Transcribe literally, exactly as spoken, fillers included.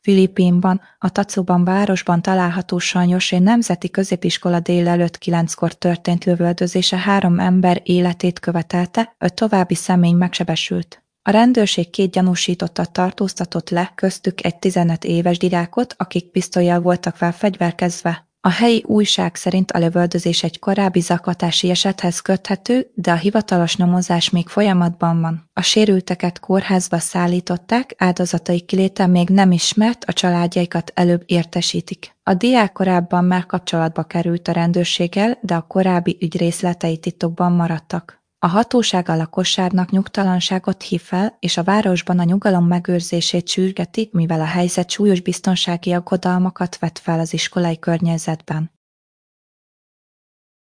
Philippínban, a Tacloban városban található San José Nemzeti Középiskola délelőtt kilenckor történt lövöldözése három ember életét követelte, öt további személy megsebesült. A rendőrség két gyanúsítottat tartóztatott le, köztük egy tizenöt éves diákot, akik pisztollyal voltak felfegyverkezve. A helyi újság szerint a lövöldözés egy korábbi zaklatási esethez köthető, de a hivatalos nyomozás még folyamatban van. A sérülteket kórházba szállították, áldozataik kiléte még nem ismert, a családjaikat előbb értesítik. A diák korábban már kapcsolatba került a rendőrséggel, de a korábbi ügy részletei titokban maradtak. A hatóság a lakosságnak nyugtalanságot hív fel, és a városban a nyugalom megőrzését sürgeti, mivel a helyzet súlyos biztonsági aggodalmakat vet fel az iskolai környezetben.